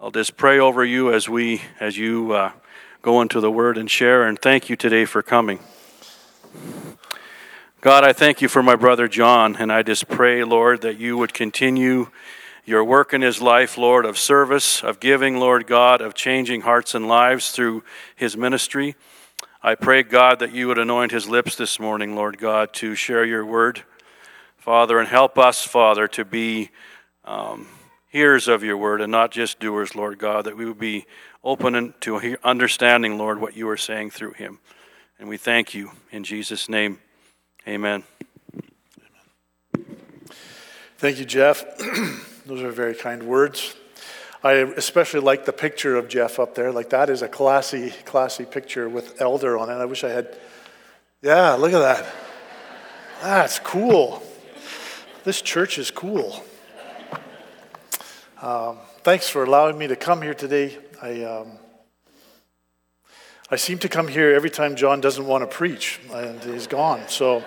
I'll just pray over you as you go into the Word and share, and thank you today for coming. God, I thank you for my brother John, and I just pray, Lord, that you would continue your work in his life, Lord, of service, of giving, Lord God, of changing hearts and lives through his ministry. I pray, God, that you would anoint his lips this morning, Lord God, to share your word, Father, and help us, Father, to be hearers of your word and not just doers, Lord God, that we would be open to understanding, Lord, what you are saying through him. And we thank you in Jesus' name. Amen. Thank you, Jeff. Those are very kind words. I especially like the picture of Jeff up there. Like, that is a classy picture with elder on it. I wish I had. Yeah, look at that. That's cool. This church is cool. Thanks for allowing me to come here today. I seem to come here every time John doesn't want to preach, and he's gone. So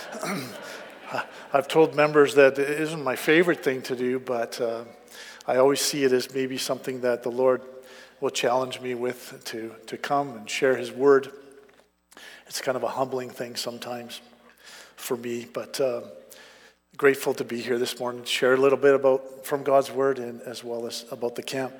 I've told members that it isn't my favorite thing to do, but I always see it as maybe something that the Lord will challenge me with to come and share his word. It's kind of a humbling thing sometimes for me, but grateful to be here this morning to share a little bit from God's word and as well as about the camp.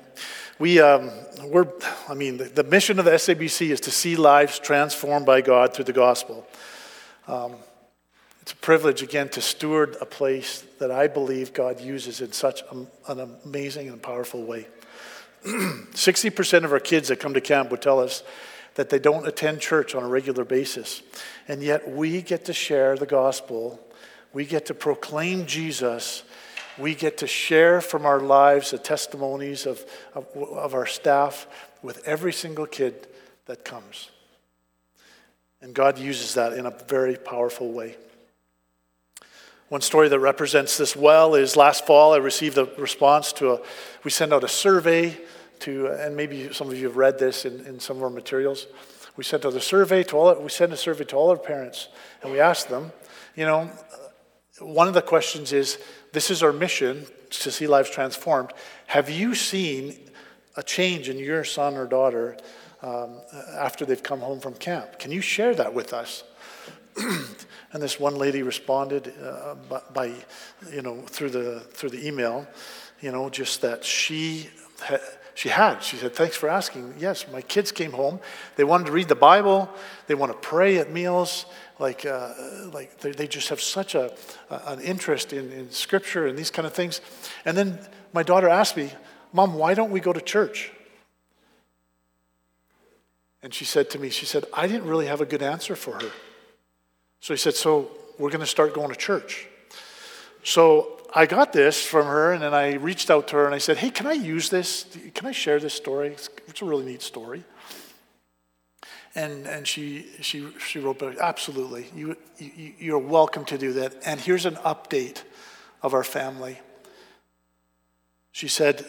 The mission of the SABC is to see lives transformed by God through the gospel. It's a privilege, again, to steward a place that I believe God uses in such an amazing and powerful way. 60% of our kids that come to camp would tell us that they don't attend church on a regular basis. And yet we get to share the gospel. We get to proclaim Jesus. We get to share from our lives the testimonies of our staff with every single kid that comes. And God uses that in a very powerful way. One story that represents this well is last fall I received a response we sent out a survey and maybe some of you have read this in some of our materials. We sent out a survey to all our parents, and we asked them, one of the questions is, this is our mission, to see lives transformed. Have you seen a change in your son or daughter after they've come home from camp? Can you share that with us? And this one lady responded by through the email, just that she said, thanks for asking. Yes, my kids came home. They wanted to read the Bible. They want to pray at meals. They just have such an interest in Scripture and these kind of things. And then my daughter asked me, Mom, why don't we go to church? And she said to me, I didn't really have a good answer for her. So he said, so we're going to start going to church. So I got this from her, and then I reached out to her, and I said, hey, can I use this? Can I share this story? It's a really neat story. And she wrote back, absolutely. You're welcome to do that. And here's an update of our family. She said,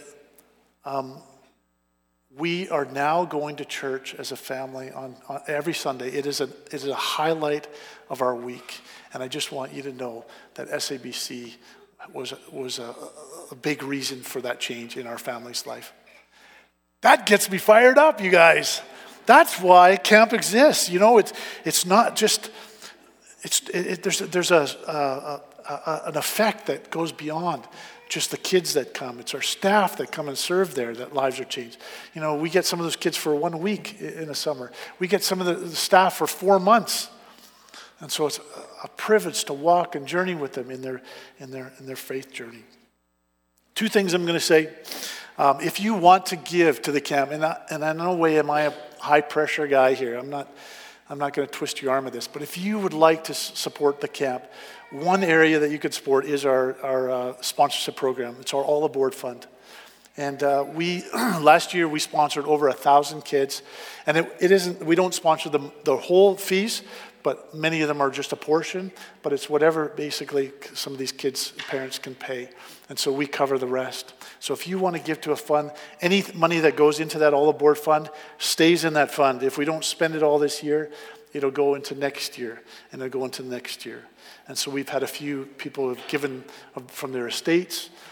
we are now going to church as a family on every Sunday. It is a highlight of our week. And I just want you to know that SABC was a big reason for that change in our family's life. That gets me fired up, you guys. That's why camp exists. It's not just, there's an effect that goes beyond just the kids that come. It's our staff that come and serve there that lives are changed. We get some of those kids for 1 week in the summer. We get some of the staff for 4 months. And so it's a privilege to walk and journey with them in their faith journey. 2 things I'm going to say. If you want to give to the camp, and in no way am I a high pressure guy here. I'm not going to twist your arm with this. But if you would like to support the camp, one area that you could support is our sponsorship program. It's our All Aboard Fund. And last year we sponsored over 1,000 kids. And we don't sponsor the whole fees, but many of them are just a portion. But it's whatever basically some of these kids' parents can pay. And so we cover the rest. So if you want to give to a fund, any money that goes into that All Aboard Fund stays in that fund. If we don't spend it all this year, it'll go into next year, and it'll go into next year. And so we've had a few people who have given from their estates,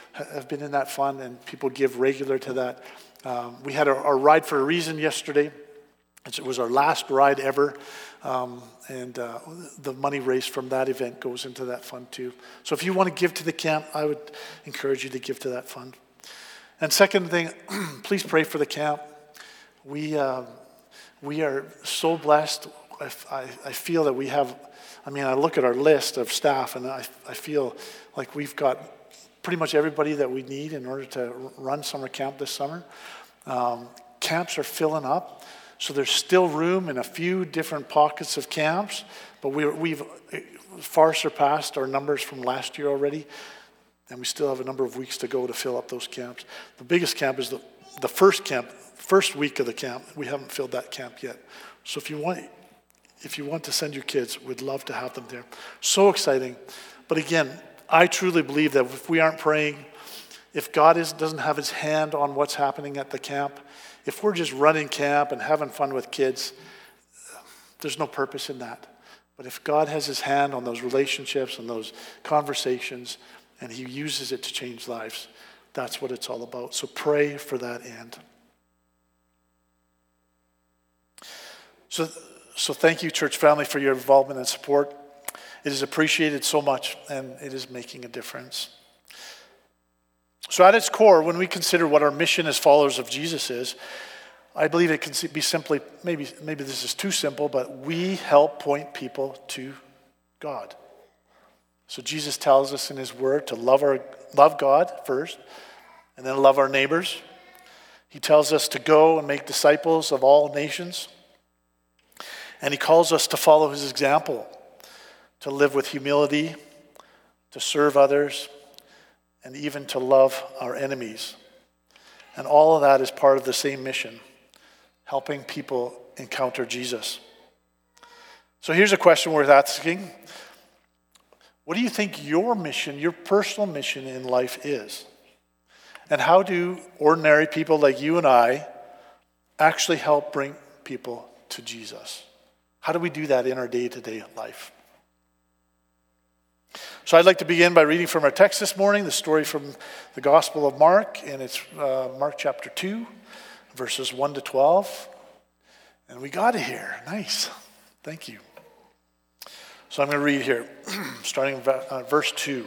have been in that fund, and people give regular to that. We had our Ride for a Reason yesterday. It was our last ride ever, and the money raised from that event goes into that fund too. So if you want to give to the camp, I would encourage you to give to that fund. And second thing, please pray for the camp. We are so blessed. I feel that we have, I look at our list of staff, and I feel like we've got pretty much everybody that we need in order to run summer camp this summer. Camps are filling up. So there's still room in a few different pockets of camps, but we've far surpassed our numbers from last year already, and we still have a number of weeks to go to fill up those camps. The biggest camp is the first week of the camp. We haven't filled that camp yet. So if you want to send your kids, we'd love to have them there. So exciting. But again, I truly believe that if we aren't praying, if God doesn't have his hand on what's happening at the camp, if we're just running camp and having fun with kids, there's no purpose in that. But if God has his hand on those relationships and those conversations, and he uses it to change lives, that's what it's all about. So pray for that end. So thank you, church family, for your involvement and support. It is appreciated so much, and it is making a difference. So at its core, when we consider what our mission as followers of Jesus is, I believe it can be simply, maybe this is too simple, but we help point people to God. So Jesus tells us in his word to love God first, and then love our neighbors. He tells us to go and make disciples of all nations. And he calls us to follow his example, to live with humility, to serve others, and even to love our enemies. And all of that is part of the same mission, helping people encounter Jesus. So here's a question worth asking. What do you think your mission, your personal mission in life is? And how do ordinary people like you and I actually help bring people to Jesus? How do we do that in our day-to-day life? So I'd like to begin by reading from our text this morning, the story from the Gospel of Mark, and it's Mark chapter 2, verses 1 to 12. And we got it here. Nice. Thank you. So I'm going to read here, starting verse 2.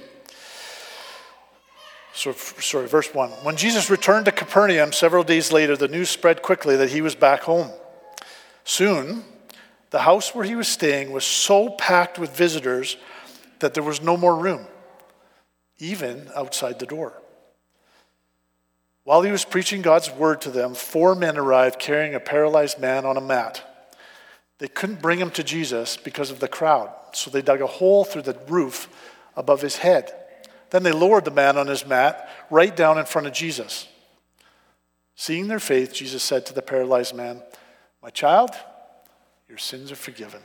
Verse 1. When Jesus returned to Capernaum several days later, the news spread quickly that he was back home. Soon, the house where he was staying was so packed with visitors that there was no more room, even outside the door. While he was preaching God's word to them, 4 men arrived carrying a paralyzed man on a mat. They couldn't bring him to Jesus because of the crowd, so they dug a hole through the roof above his head. Then they lowered the man on his mat right down in front of Jesus. Seeing their faith, Jesus said to the paralyzed man, "My child, your sins are forgiven."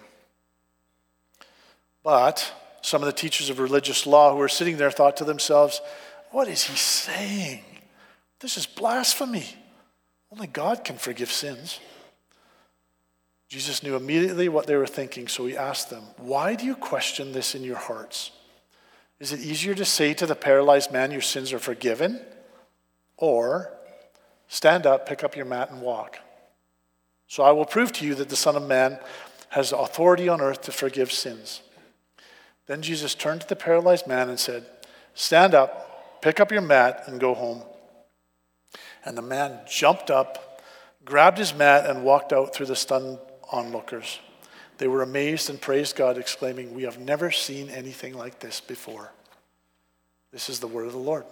But some of the teachers of religious law who were sitting there thought to themselves, "What is he saying? This is blasphemy. Only God can forgive sins." Jesus knew immediately what they were thinking, so he asked them, "Why do you question this in your hearts? Is it easier to say to the paralyzed man, 'Your sins are forgiven,' or 'Stand up, pick up your mat and walk'? So I will prove to you that the Son of Man has authority on earth to forgive sins." Then Jesus turned to the paralyzed man and said, "Stand up, pick up your mat, and go home." And the man jumped up, grabbed his mat, and walked out through the stunned onlookers. They were amazed and praised God, exclaiming, "We have never seen anything like this before." This is the word of the Lord.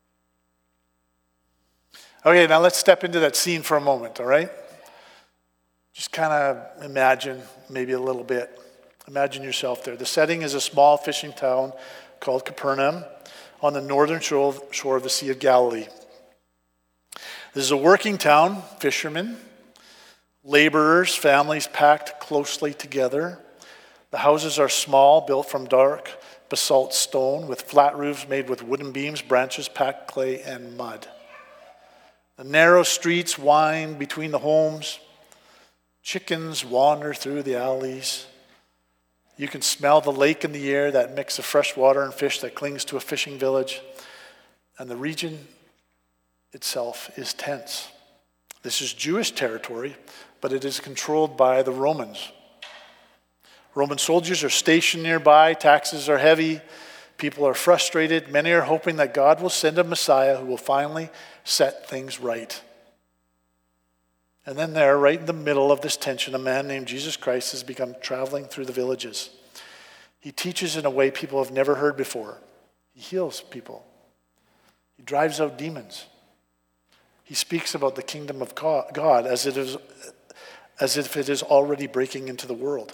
Okay, now let's step into that scene for a moment, all right? Just kind of imagine maybe a little bit. Imagine yourself there. The setting is a small fishing town called Capernaum on the northern shore of the Sea of Galilee. This is a working town, fishermen, laborers, families packed closely together. The houses are small, built from dark basalt stone with flat roofs made with wooden beams, branches, packed clay, and mud. The narrow streets wind between the homes. Chickens wander through the alleys. You can smell the lake in the air, that mix of fresh water and fish that clings to a fishing village. And the region itself is tense. This is Jewish territory, but it is controlled by the Romans. Roman soldiers are stationed nearby, taxes are heavy, people are frustrated. Many are hoping that God will send a Messiah who will finally set things right. And then there, right in the middle of this tension, a man named Jesus Christ has begun traveling through the villages. He teaches in a way people have never heard before. He heals people. He drives out demons. He speaks about the kingdom of God as if it is already breaking into the world.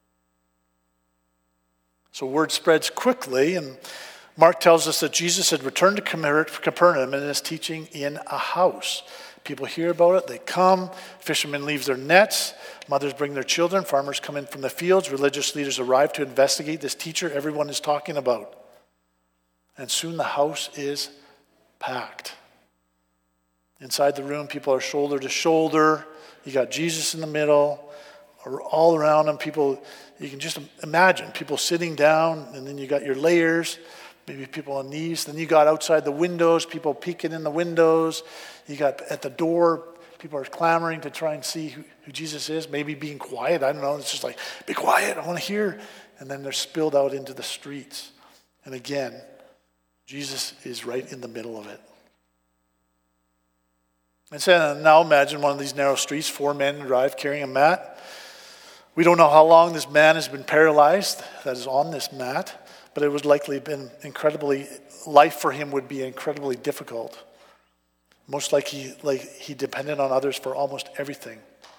So word spreads quickly, and Mark tells us that Jesus had returned to Capernaum and is teaching in a house. People hear about it, they come, fishermen leave their nets, mothers bring their children, farmers come in from the fields, religious leaders arrive to investigate this teacher everyone is talking about. And soon the house is packed. Inside the room, people are shoulder to shoulder. You got Jesus in the middle. All around them, people, you can just imagine people sitting down, and then you got your layers, maybe people on knees. Then you got outside the windows, people peeking in the windows. You got at the door, people are clamoring to try and see who Jesus is, maybe being quiet. I don't know. It's just like, be quiet, I want to hear. And then they're spilled out into the streets. And again, Jesus is right in the middle of it. And so now imagine one of these narrow streets, 4 men arrive carrying a mat. We don't know how long this man has been paralyzed that is on this mat, but it would likely been life for him would be incredibly difficult. Most likely he depended on others for almost everything.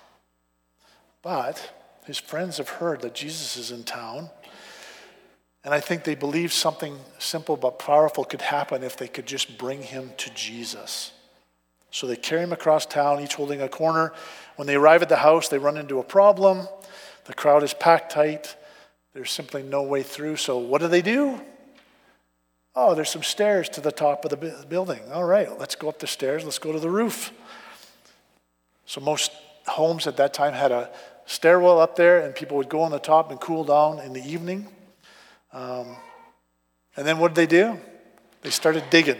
But his friends have heard that Jesus is in town, and I think they believe something simple but powerful could happen if they could just bring him to Jesus. So they carry him across town, each holding a corner. When they arrive at the house, they run into a problem. The crowd is packed tight. There's simply no way through. So what do? Oh, there's some stairs to the top of the building. All right, let's go up the stairs. Let's go to the roof. So most homes at that time had a stairwell up there, and people would go on the top and cool down in the evening. And then what did they do? They started digging.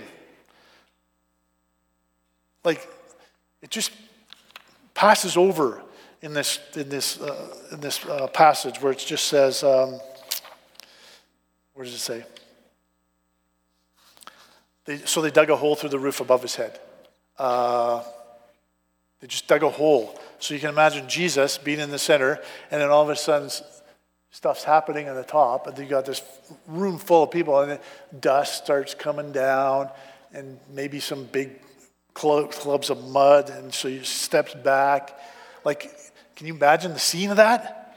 Like, it just passes over in this passage where it just says, where does it say? So they dug a hole through the roof above his head. They just dug a hole. So you can imagine Jesus being in the center, and then all of a sudden stuff's happening on the top, and you got this room full of people, and then dust starts coming down, and maybe some big clubs of mud, and so he steps back. Like, can you imagine the scene of that?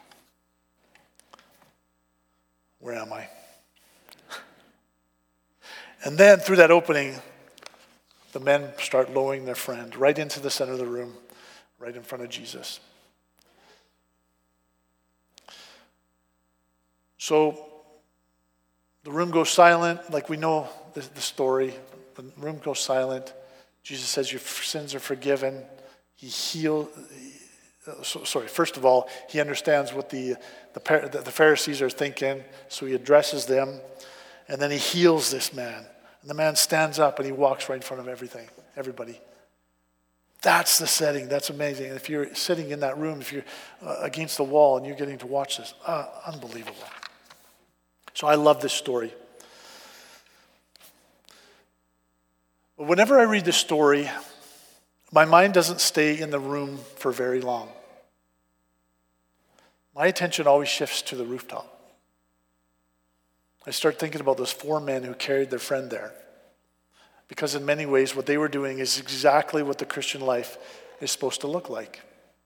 Where am I? And then through that opening, the men start lowering their friend right into the center of the room, right in front of Jesus. So the room goes silent, like we know the story. The room goes silent. Jesus says, your sins are forgiven. First of all, he understands what the Pharisees are thinking, so he addresses them, and then he heals this man. And the man stands up and he walks right in front of everybody. That's the setting. That's amazing. And if you're sitting in that room, if you're against the wall and you're getting to watch this, unbelievable. So I love this story. But whenever I read this story, my mind doesn't stay in the room for very long. My attention always shifts to the rooftop. I start thinking about those 4 men who carried their friend there. Because in many ways, what they were doing is exactly what the Christian life is supposed to look like.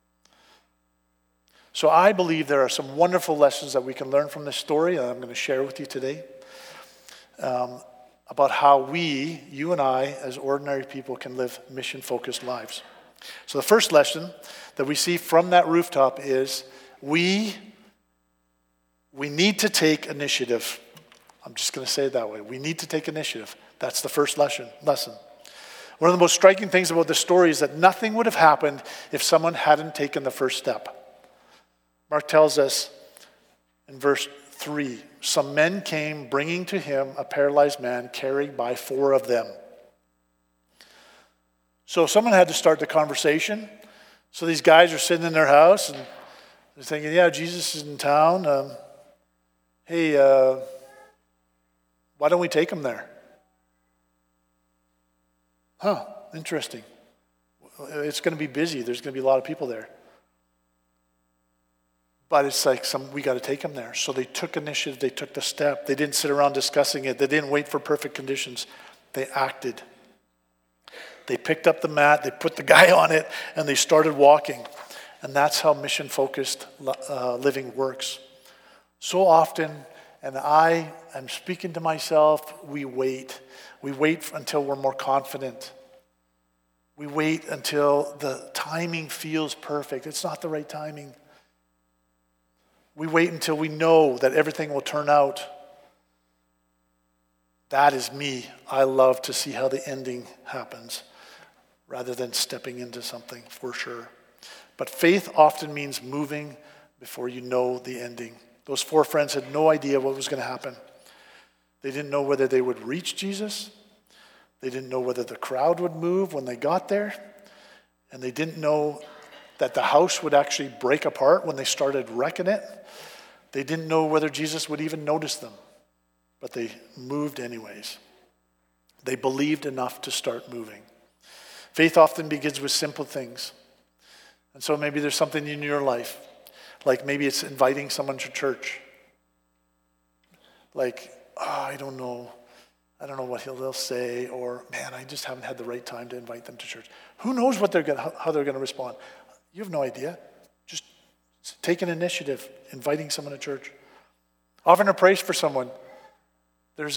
So I believe there are some wonderful lessons that we can learn from this story that I'm going to share with you today. About how you and I, as ordinary people, can live mission-focused lives. So the first lesson that we see from that rooftop is we need to take initiative. I'm just going to say it that way. We need to take initiative. That's the first lesson. One of the most striking things about this story is that nothing would have happened if someone hadn't taken the first step. Mark tells us in verse 3, some men came bringing to him a paralyzed man carried by 4 of them. So someone had to start the conversation. So these guys are sitting in their house and they're thinking, yeah, Jesus is in town. Hey, why don't we take him there? Huh, interesting. It's going to be busy. There's going to be a lot of people there. But it's like, we got to take him there. So they took initiative. They took the step. They didn't sit around discussing it. They didn't wait for perfect conditions. They acted. They picked up the mat. They put the guy on it, and they started walking. And that's how mission-focused living works. So often, and I am speaking to myself, we wait. We wait until we're more confident. We wait until the timing feels perfect. It's not the right timing. We wait until we know that everything will turn out. That is me. I love to see how the ending happens rather than stepping into something, for sure. But faith often means moving before you know the ending. Those 4 friends had no idea what was going to happen. They didn't know whether they would reach Jesus. They didn't know whether the crowd would move when they got there. And they didn't know that the house would actually break apart when they started wrecking it. They didn't know whether Jesus would even notice them. But they moved anyways. They believed enough to start moving. Faith often begins with simple things. And so maybe there's something in your life. Like maybe it's inviting someone to church. Like, I don't know what they'll say, or man, I just haven't had the right time to invite them to church. Who knows how they're going to respond? You have no idea. Just take an initiative, inviting someone to church. Offering a praise for someone. There's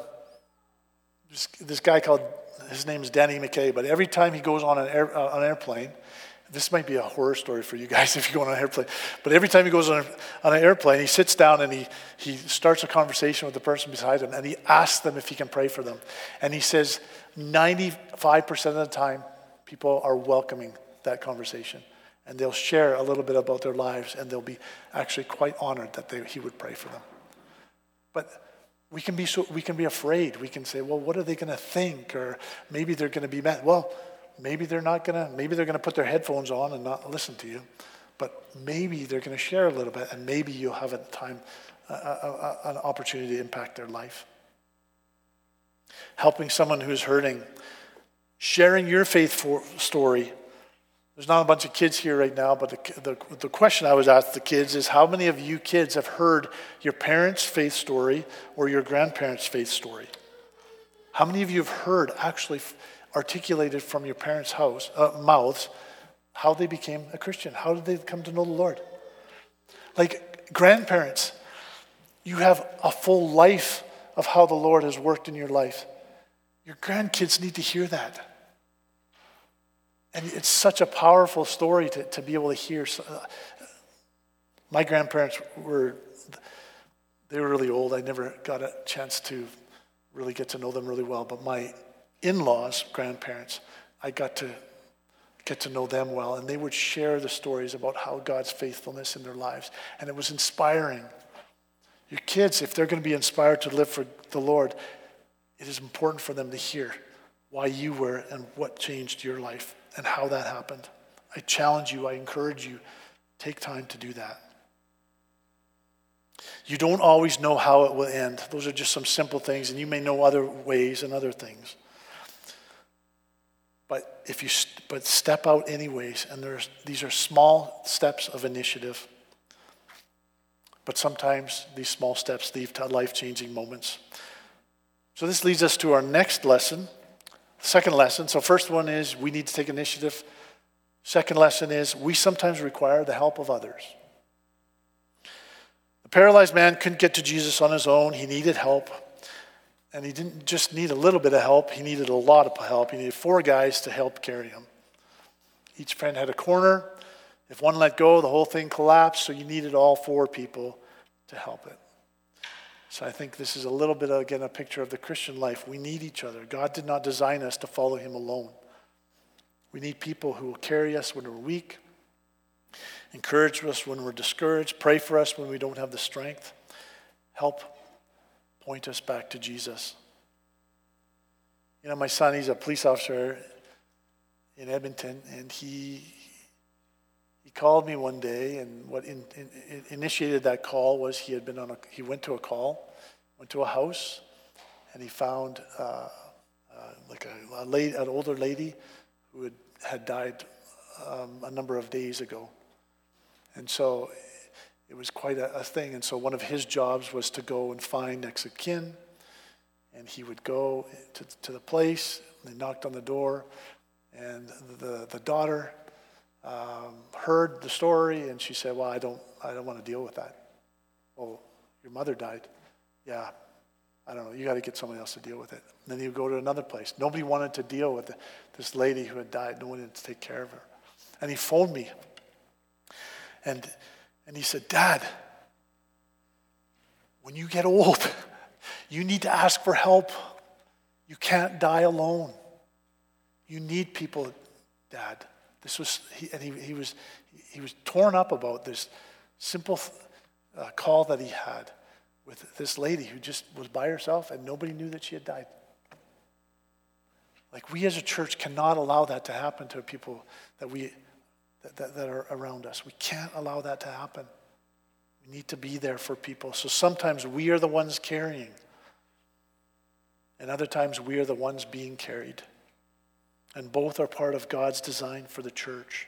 this guy called, his name is Danny McKay, but every time he goes on an airplane, this might be a horror story for you guys if you go on an airplane, but every time he goes on an airplane, he sits down and he starts a conversation with the person beside him, and he asks them if he can pray for them. And he says 95% of the time, people are welcoming that conversation. And they'll share a little bit about their lives, and they'll be actually quite honored that he would pray for them. But we can be afraid. We can say, well, what are they going to think? Or maybe they're going to be mad. Well, maybe they're going to put their headphones on and not listen to you. But maybe they're going to share a little bit, and maybe you'll have an opportunity to impact their life. Helping someone who's hurting. Sharing your faith story. There's not a bunch of kids here right now, but the question I was asked the kids is, how many of you kids have heard your parents' faith story or your grandparents' faith story? How many of you have heard actually articulated from your parents' mouths how they became a Christian? How did they come to know the Lord? Like grandparents, you have a full life of how the Lord has worked in your life. Your grandkids need to hear that. And it's such a powerful story to be able to hear. My grandparents were really old. I never got a chance to really get to know them really well. But my in-laws, grandparents, I got to get to know them well. And they would share the stories about how God's faithfulness in their lives. And it was inspiring. Your kids, if they're going to be inspired to live for the Lord, it is important for them to hear why you were and what changed your life and how that happened. I challenge you, I encourage you, take time to do that. You don't always know how it will end. Those are just some simple things, and you may know other ways and other things. But step out anyways, and these are small steps of initiative. But sometimes these small steps lead to life-changing moments. So this leads us to our next lesson. Second lesson. So first one is we need to take initiative. Second lesson is we sometimes require the help of others. The paralyzed man couldn't get to Jesus on his own. He needed help. And he didn't just need a little bit of help. He needed a lot of help. He needed 4 guys to help carry him. Each friend had a corner. If one let go, the whole thing collapsed. So you needed all 4 people to help it. So I think this is a little bit, again, a picture of the Christian life. We need each other. God did not design us to follow him alone. We need people who will carry us when we're weak, encourage us when we're discouraged, pray for us when we don't have the strength, help point us back to Jesus. You know, my son, he's a police officer in Edmonton, and he called me one day, and what initiated that call was he went to a call, went to a house, and he found an older lady who had died a number of days ago. And so it was quite a thing. And so one of his jobs was to go and find next of kin. And he would go to the place. They knocked on the door. And the daughter heard the story. And she said, well, I don't want to deal with that. Oh, your mother died. Yeah, I don't know. You got to get someone else to deal with it. And then he would go to another place. Nobody wanted to deal with this lady who had died. No one wanted to take care of her. And he phoned me. And he said, Dad, when you get old, you need to ask for help. You can't die alone. You need people, Dad. He was torn up about this simple call that he had with this lady who just was by herself and nobody knew that she had died. Like, we as a church cannot allow that to happen to people that are around us. We can't allow that to happen. We need to be there for people. So sometimes we are the ones carrying, and other times we are the ones being carried. And both are part of God's design for the church.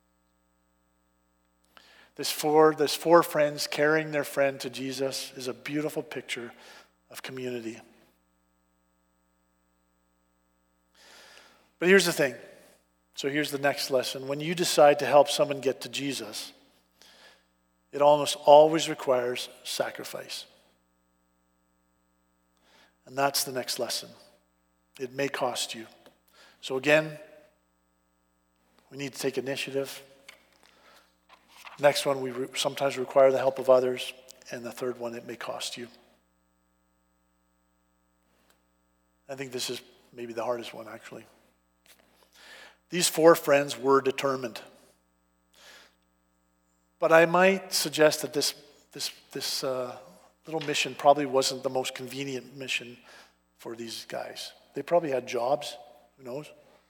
This four friends carrying their friend to Jesus is a beautiful picture of community. But here's the thing. So here's the next lesson. When you decide to help someone get to Jesus, it almost always requires sacrifice. And that's the next lesson. It may cost you. So again, we need to take initiative. Next one, we sometimes require the help of others. And the third one, it may cost you. I think this is maybe the hardest one, actually. These four friends were determined. But I might suggest that this little mission probably wasn't the most convenient mission for these guys. They probably had jobs. Who knows?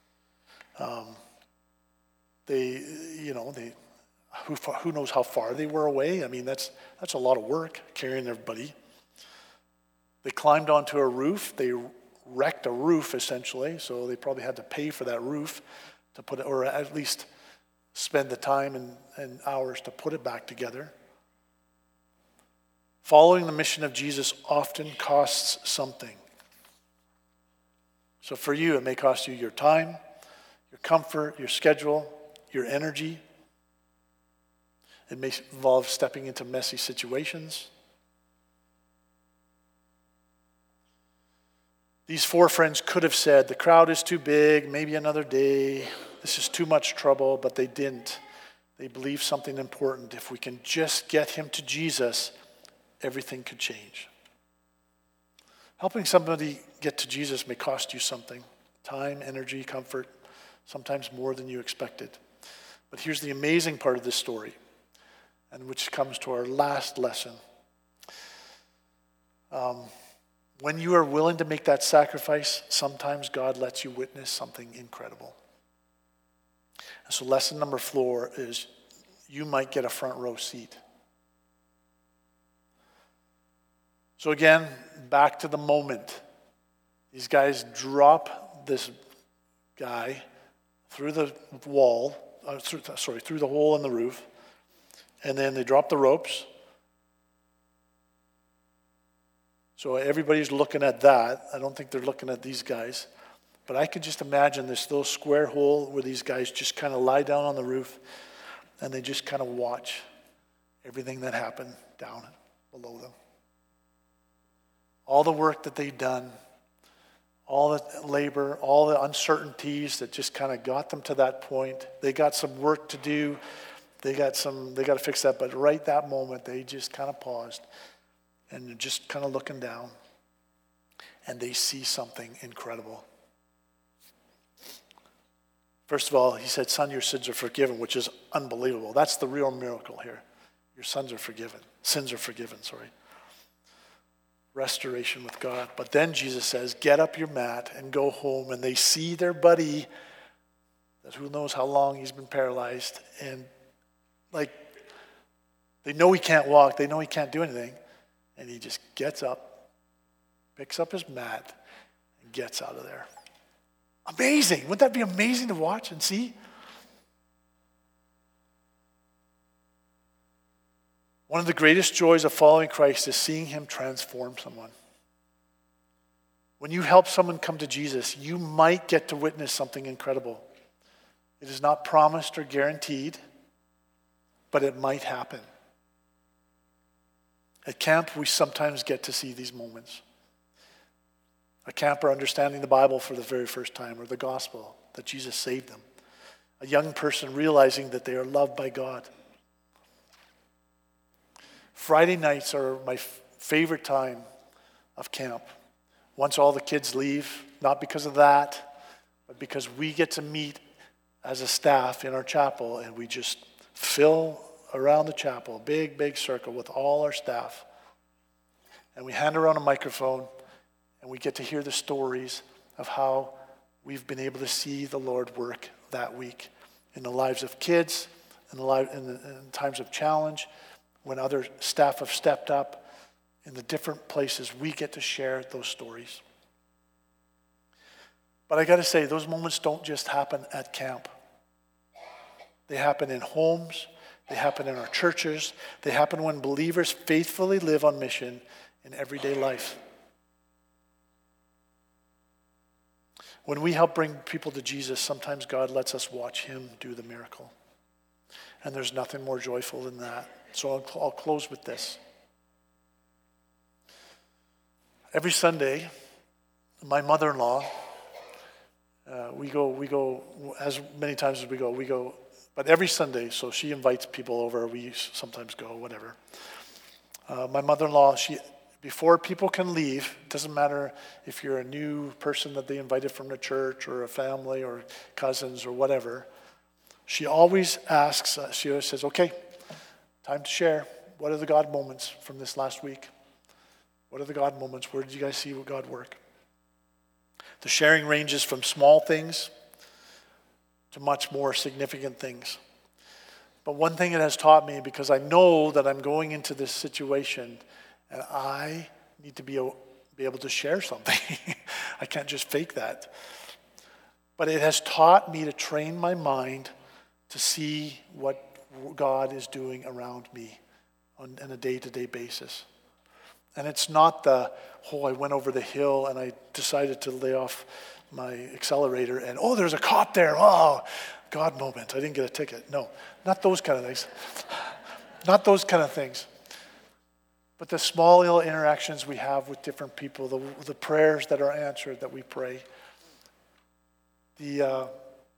Who knows how far they were away? I mean, that's a lot of work carrying everybody. They climbed onto a roof. They wrecked a roof, essentially, so they probably had to pay for that roof to put it, or at least spend the time and hours to put it back together. Following the mission of Jesus often costs something. So for you, it may cost you your time, your comfort, your schedule, your energy. It may involve stepping into messy situations. These four friends could have said, the crowd is too big, maybe another day, this is too much trouble, but they didn't. They believed something important. If we can just get him to Jesus, everything could change. Helping somebody get to Jesus may cost you something. Time, energy, comfort, sometimes more than you expected. But here's the amazing part of this story, and which comes to our last lesson. When you are willing to make that sacrifice, sometimes God lets you witness something incredible. And so lesson number 4 is you might get a front row seat. So again, back to the moment. These guys drop this guy through the wall, through the hole in the roof, and then they drop the ropes. So everybody's looking at that. I don't think they're looking at these guys. But I could just imagine this little square hole where these guys just kind of lie down on the roof and they just kind of watch everything that happened down below them. All the work that they've done, all the labor, all the uncertainties that just kind of got them to that point. They got some work to do. They got to fix that. But right that moment, they just kind of paused. And they're just kind of looking down, and they see something incredible. First of all, he said, son, your sins are forgiven, which is unbelievable. That's the real miracle here. Your sins are forgiven. Sins are forgiven, sorry. restoration with God. But then Jesus says, get up your mat and go home. And they see their buddy, that who knows how long he's been paralyzed, and like they know he can't walk, they know he can't do anything, and he just gets up, picks up his mat, and gets out of there. Amazing. Wouldn't that be amazing to watch and see? One of the greatest joys of following Christ is seeing him transform someone. When you help someone come to Jesus, you might get to witness something incredible. It is not promised or guaranteed, but it might happen. At camp, we sometimes get to see these moments. A camper understanding the Bible for the very first time, or the gospel, that Jesus saved them. A young person realizing that they are loved by God. Friday nights are my favorite time of camp. Once all the kids leave, not because of that, but because we get to meet as a staff in our chapel, and we just fill around the chapel, big circle with all our staff. And we hand around a microphone, and we get to hear the stories of how we've been able to see the Lord work that week in the lives of kids, in times of challenge, when other staff have stepped up. In the different places, we get to share those stories. But I got to say, those moments don't just happen at camp. They happen in homes. They happen in our churches. They happen when believers faithfully live on mission in everyday life. When we help bring people to Jesus, sometimes God lets us watch him do the miracle. And there's nothing more joyful than that. So I'll close with this. Every Sunday, my mother-in-law, we go as many times as we go, but every Sunday, so she invites people over, we sometimes go, whatever. My mother-in-law, before people can leave, it doesn't matter if you're a new person that they invited from the church or a family or cousins or whatever, she always asks, she always says, okay, time to share. What are the God moments from this last week? What are the God moments? Where did you guys see God work? The sharing ranges from small things to much more significant things. But one thing it has taught me, because I know that I'm going into this situation and I need to be able to share something. I can't just fake that. But it has taught me to train my mind to see what God is doing around me on a day-to-day basis. And it's not I went over the hill and I decided to lay off my accelerator and, there's a cop there. Oh, God moment. I didn't get a ticket. No, not those kind of things. Not those kind of things. But the small little interactions we have with different people, the prayers that are answered that we pray, the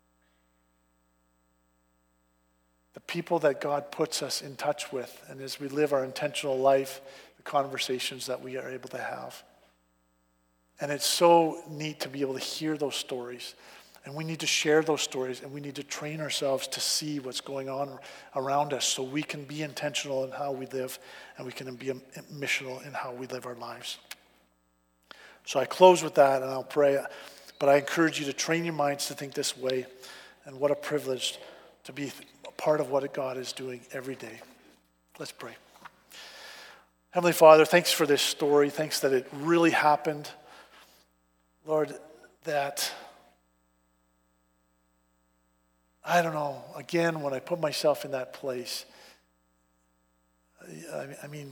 people that God puts us in touch with, and as we live our intentional life, the conversations that we are able to have. And it's so neat to be able to hear those stories. And we need to share those stories, and we need to train ourselves to see what's going on around us so we can be intentional in how we live, and we can be missional in how we live our lives. So I close with that, and I'll pray. But I encourage you to train your minds to think this way, and what a privilege to be a part of what God is doing every day. Let's pray. Heavenly Father, thanks for this story. Thanks that it really happened. Lord, that, I don't know, again, when I put myself in that place, I mean,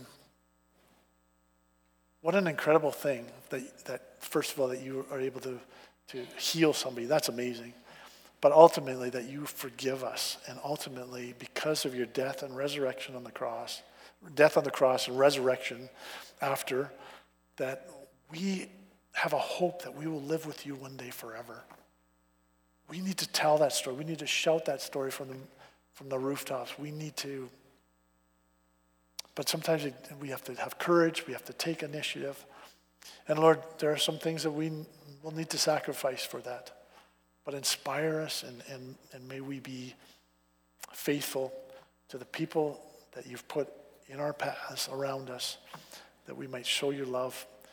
what an incredible thing that first of all, that you are able to heal somebody. That's amazing. But ultimately, that you forgive us. And ultimately, because of your death and resurrection on the cross, and resurrection after, that we have a hope that we will live with you one day forever. We need to tell that story. We need to shout that story from the rooftops. We need to, but sometimes we have to have courage. We have to take initiative. And Lord, there are some things that we will need to sacrifice for that. But inspire us, and may we be faithful to the people that you've put in our paths around us, that we might show your love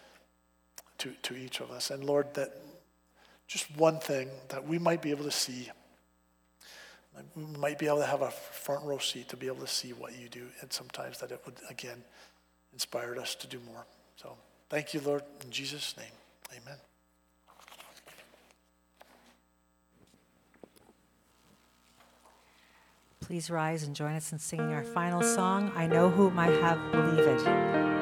to each of us. And Lord, that just one thing that we might be able to see, we might be able to have a front row seat to be able to see what you do, and sometimes that it would, again, inspire us to do more. So thank you, Lord, in Jesus' name, amen. Please rise and join us in singing our final song, I Know Whom I Have Believed.